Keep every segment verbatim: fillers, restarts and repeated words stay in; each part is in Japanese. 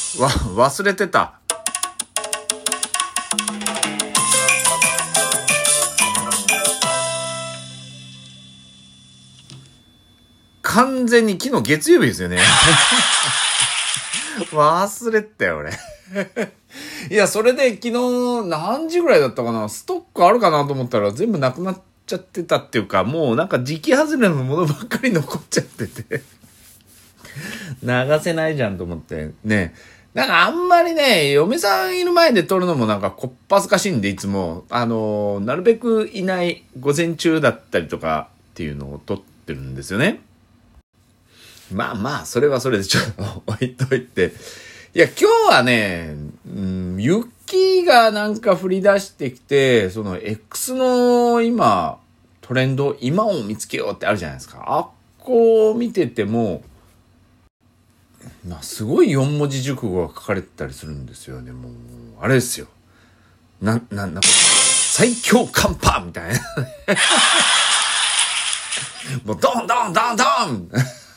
わ、忘れてた。完全に昨日月曜日ですよね。忘れてたよ、俺。いや、それで昨日何時ぐらいだったかな、ストックあるかなと思ったら全部なくなっちゃってたっていうか、もうなんか時期外れのものばっかり残っちゃってて。流せないじゃんと思って。ね。なんかあんまりね、嫁さんいる前で撮るのもなんかこっぱずかしいんで、いつも、あの、なるべくいない午前中だったりとかっていうのを撮ってるんですよね。まあまあ、それはそれでちょっと置いといて。いや、今日はね、うん、雪がなんか降り出してきて、その X の今、トレンド、今を見つけようってあるじゃないですか。あっこを見てても、すごい四文字熟語が書かれてたりするんですよね。もう、あれですよ。な、な、なんか、最強寒波みたいな。もう、ドンドンドンドン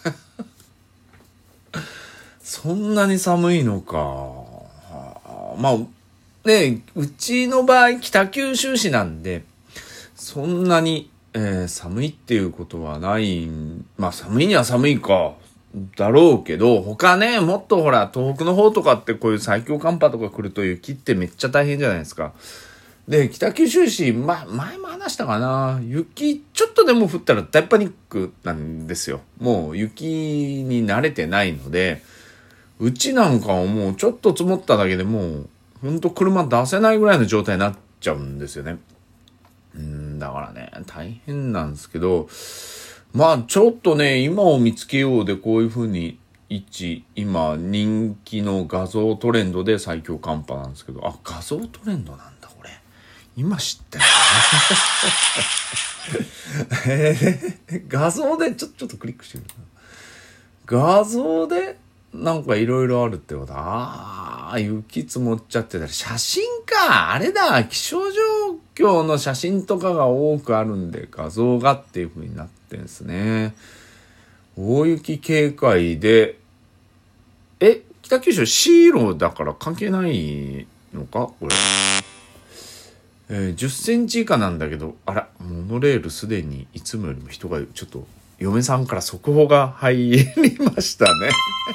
そんなに寒いのか。まあ、ね、うちの場合、北九州市なんで、そんなに、えー、寒いっていうことはない。まあ、寒いには寒いか。だろうけど、他ね、もっとほら、東北の方とかってこういう最強寒波とか来ると雪ってめっちゃ大変じゃないですか。で、北九州市、ま、前も話したかな。雪、ちょっとでも降ったら大パニックなんですよ。もう雪に慣れてないので、うちなんかはもうちょっと積もっただけでもう、ほんと車出せないぐらいの状態になっちゃうんですよね。うん、だからね、大変なんですけど、まあちょっとね、今を見つけようでこういう風に一、今人気の画像トレンドで最強寒波なんですけど、あ、画像トレンドなんだこれ。今知ったよね。えー、画像でちょ、ちょっとクリックしてみる。画像でなんかいろいろあるってこと。ああ、雪積もっちゃってたり、写真か。あれだ、気象状況の写真とかが多くあるんで、画像がっていう風になってんですね。大雪警戒で、え、北九州シーロだから関係ないのかこれ。えー、じゅっセンチ以下なんだけど、あら、モノレールすでにいつもよりも人が、ちょっと、嫁さんから速報が入りましたね。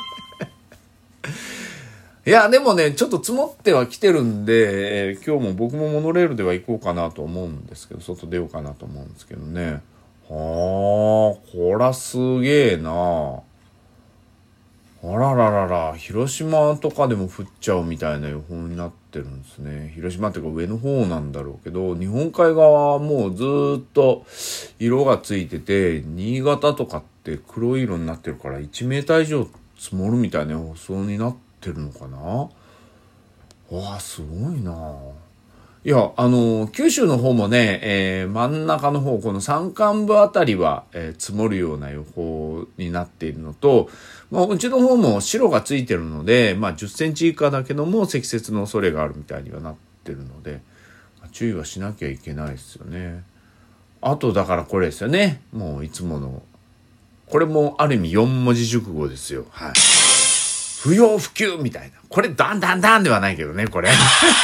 いや、でもね、ちょっと積もっては来てるんで、えー、今日も僕もモノレールでは行こうかなと思うんですけど、外出ようかなと思うんですけどね。はあ、こらすげえな。あらららら、広島とかでも降っちゃうみたいな予報になってるんですね。広島っていうか上の方なんだろうけど、日本海側はもうずーっと色がついてて、新潟とかって黒い色になってるからいちメーター以上積もるみたいな予想になってるのかな。わあ、すごいな。いや、あの、九州の方もね、えー、真ん中の方、この山間部あたりは、えー、積もるような予報になっているのと、まあ、うちの方も白がついてるので、まあ、じゅっセンチ以下だけども積雪の恐れがあるみたいにはなってるので、注意はしなきゃいけないですよね。あと、だからこれですよね。もういつもの、これもある意味よん文字熟語ですよ。はい。不要不急みたいな。これ、だんだんだんではないけどね、これ。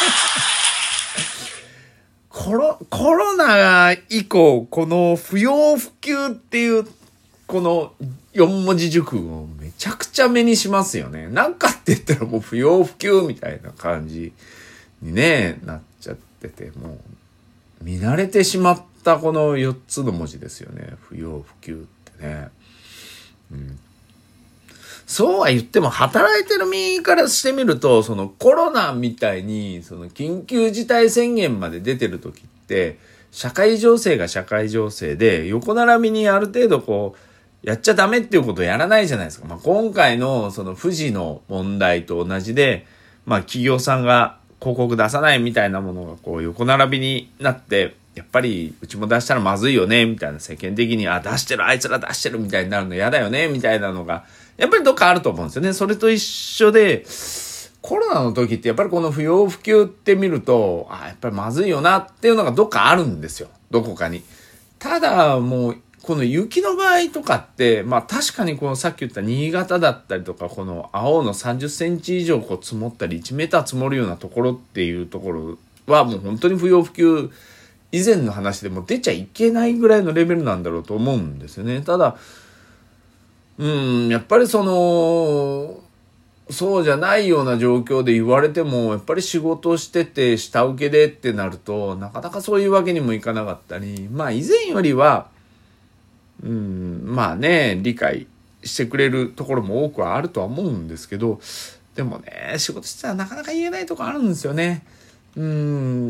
コロ、コロナ以降、この不要不急っていう、このよん文字熟語をめちゃくちゃ目にしますよね。なんかって言ったらもう不要不急みたいな感じにね、なっちゃってて、もう見慣れてしまったこのよっつの文字ですよね。不要不急ってね。うん、そうは言っても働いてる身からしてみると、そのコロナみたいにその緊急事態宣言まで出てる時って社会情勢が社会情勢で横並びにある程度こうやっちゃダメっていうことをやらないじゃないですか。まあ、今回のその富士の問題と同じで、まあ企業さんが広告出さないみたいなものがこう横並びになって、やっぱりうちも出したらまずいよねみたいな、世間的にあ出してるあいつら出してるみたいになるの嫌だよねみたいなのがやっぱりどっかあると思うんですよね。それと一緒で、コロナの時ってやっぱりこの不要不急って見ると、あ、やっぱりまずいよなっていうのがどっかあるんですよ。どこかに。ただもうこの雪の場合とかって、まあ確かにこのさっき言った新潟だったりとか、この青のさんじゅっセンチ以上こう積もったりいちメーター積もるようなところっていうところはもう本当に不要不急以前の話でも出ちゃいけないぐらいのレベルなんだろうと思うんですよね。ただ、うん、やっぱりその、そうじゃないような状況で言われても、やっぱり仕事してて下請けでってなると、なかなかそういうわけにもいかなかったり、まあ以前よりは、うん、まあね、理解してくれるところも多くはあるとは思うんですけど、でもね、仕事してたらなかなか言えないところあるんですよね。うん、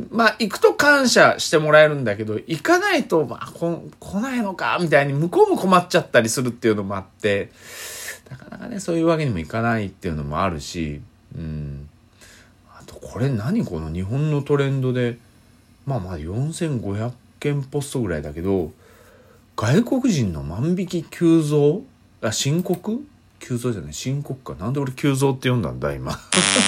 まあ行くと感謝してもらえるんだけど、行かないと、まあ、こ来ないのかみたいに向こうも困っちゃったりするっていうのもあって、なかなかね、そういうわけにもいかないっていうのもあるし、うん。あと、これ何この日本のトレンドで、まあまあよんせんごひゃくけんポストぐらいだけど、外国人の万引き急増あ、申告急増じゃない申告か。なんで俺急増って読んだんだ、今。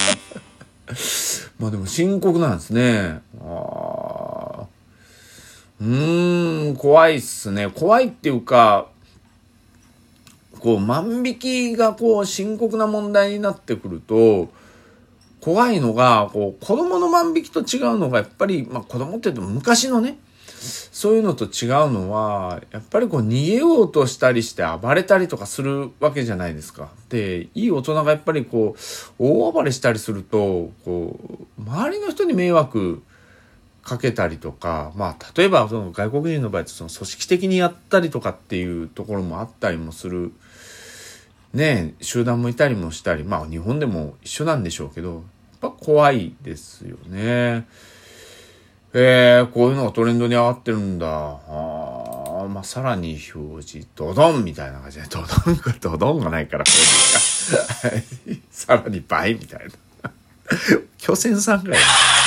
まあでも深刻なんですね。あうーん、怖いっすね。怖いっていうか、こう万引きがこう深刻な問題になってくると、怖いのがこう子供の万引きと違うのがやっぱり、まあ子供って言っても昔のね、そういうのと違うのはやっぱりこう逃げようとしたりして暴れたりとかするわけじゃないですか。で、いい大人がやっぱりこう大暴れしたりすると、こう周りの人に迷惑かけたりとか、まあ例えばその外国人の場合その組織的にやったりとかっていうところもあったりもする。ねえ、集団もいたりもしたり、まあ日本でも一緒なんでしょうけど、やっぱ怖いですよね。えー、こういうのがトレンドに上がってるんだ。あまあさらに表示、ドドンみたいな感じで、ドドンが、ドドンがないからこれですか。さらに倍みたいな。巨船さんぐらい。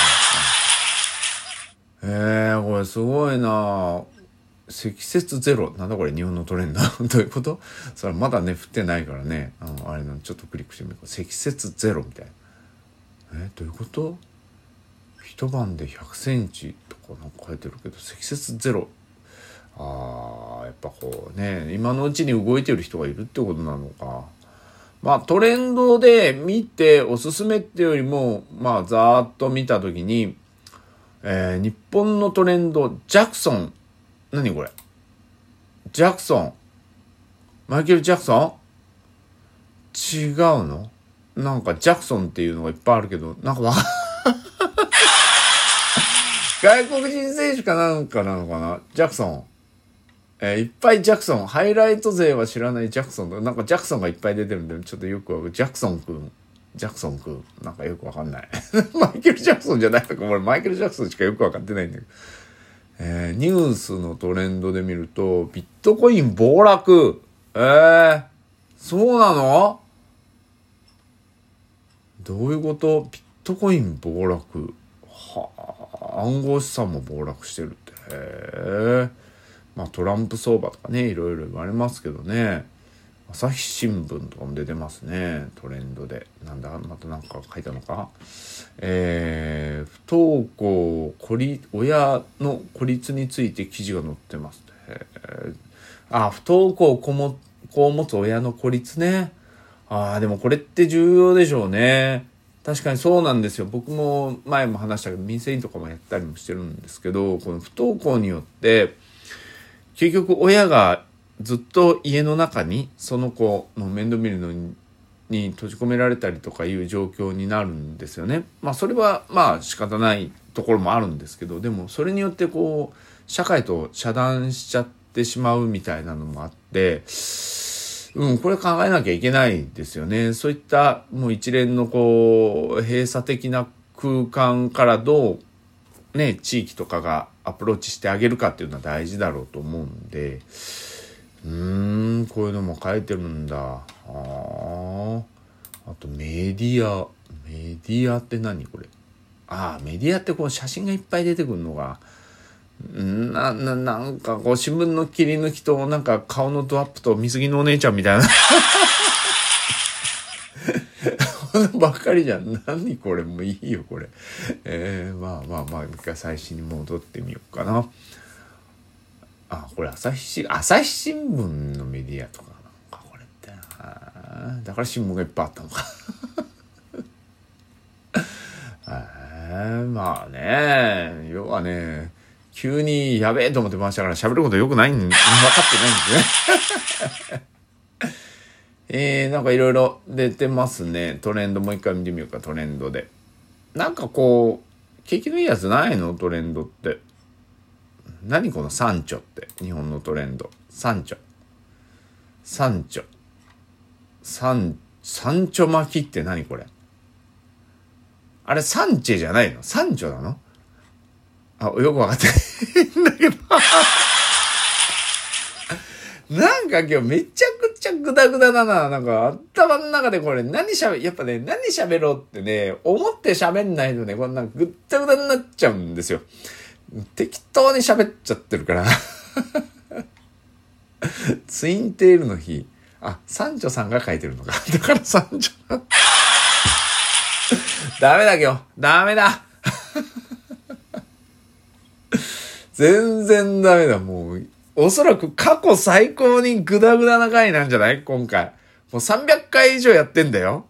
えー、これすごいな積雪ゼロ。なんだこれ日本のトレンド。どういうこと？それまだね、降ってないからね。あの、あれの、ちょっとクリックしてみる。積雪ゼロみたいな。え、どういうこと？一晩でひゃくセンチとかなんか書いてるけど、積雪ゼロ。あー、やっぱこうね、今のうちに動いてる人がいるってことなのか。まあトレンドで見ておすすめっていうよりも、まあざーっと見たときに、えー、日本のトレンド、ジャクソン、何これ？ジャクソン。マイケル・ジャクソン？違うの？なんかジャクソンっていうのがいっぱいあるけど、なんかわか外国人選手かなんかなのかな？ジャクソン。えー、いっぱいジャクソン。ハイライト勢は知らないジャクソン。なんかジャクソンがいっぱい出てるんで、ちょっとよくわかる。ジャクソンくん。ジャクソンくん。なんかよくわかんない。マイケル・ジャクソンじゃないのか。俺マイケル・ジャクソンしかよくわかってないんだけど。えー、ニュースのトレンドで見ると、ビットコイン暴落。えー、そうなの？どういうこと？ビットコイン暴落。はあ、暗号資産も暴落してるって。へー。まあトランプ相場とかね、いろいろ言われますけどね。朝日新聞とかも出てますね、トレンドで。なんだ、またなんか書いたのか。えー、不登校孤立親の孤立について記事が載ってます。えー、あ、不登校子も子を持つ親の孤立ね。ああ、でもこれって重要でしょうね。確かにそうなんですよ。僕も前も話したけど、民生委員とかもやったりもしてるんですけど、この不登校によって結局親がずっと家の中にその子の面倒見るのにに閉じ込められたりとかいう状況になるんですよね。まあそれはまあ仕方ないところもあるんですけど、でもそれによってこう社会と遮断しちゃってしまうみたいなのもあって、うん、これ考えなきゃいけないですよね。そういったもう一連のこう閉鎖的な空間からどうね、地域とかがアプローチしてあげるかっていうのは大事だろうと思うんで、うーん、こういうのも書いてるんだ。ああ、あとメディア、メディアって何これ？ああ、メディアってこう写真がいっぱい出てくるのが、な、な、なんかこう新聞の切り抜きとなんか顔のドアップと水着のお姉ちゃんみたいなばっかりじゃん。何これ？もういいよこれ。えー、まあまあまあ一回最新に戻ってみようかな。 あ、これ朝日し、朝日新聞のメディアとかなんか、これって。あだから新聞がいっぱいあったのか。えまあね、要はね、急にやべえと思ってましたから喋ることよくないん、分かってないんですね。えー、なんかいろいろ出てますね。トレンドもう一回見てみようか、トレンドで。なんかこう、景気のいいやつないのトレンドって。何このサンチョって。日本のトレンド。サンチョ。サンチョ。サン、サンチョ巻きって何これ。あれサンチェじゃないの？サンチョなの？あ、よくわかってないんだけど。なんか今日めちゃくちゃグダグダだな。なんか頭の中でこれ何喋、やっぱね、何喋ろうってね、思って喋んないとね、こんなぐったぐだになっちゃうんですよ。適当に喋っちゃってるから。ツインテールの日。あ、サンチョさんが書いてるのか。だからサンチョ。ダメだ今日。ダメだ。全然ダメだ。もう、おそらく過去最高にグダグダな回なんじゃない今回。もうさんびゃっかい以上やってんだよ。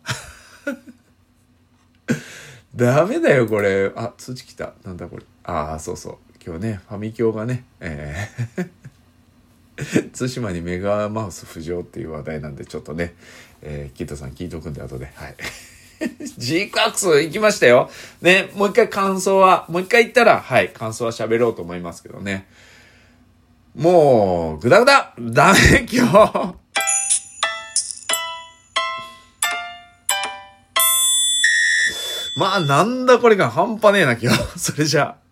ダメだよ、これ。あ、通知来た。なんだこれ。ああ、そうそう。今日ね、ファミ教がね、えー、対馬にメガマウス浮上っていう話題なんで、ちょっとね、えー、キッドさん聞いとくんで、後で。はい。ジークアクス行きましたよ。ね、もう一回感想は、もう一回言ったら、はい、感想は喋ろうと思いますけどね。もう、ぐだぐだダメ、今日。まあ、なんだこれが半端ねえな、今日。それじゃあ。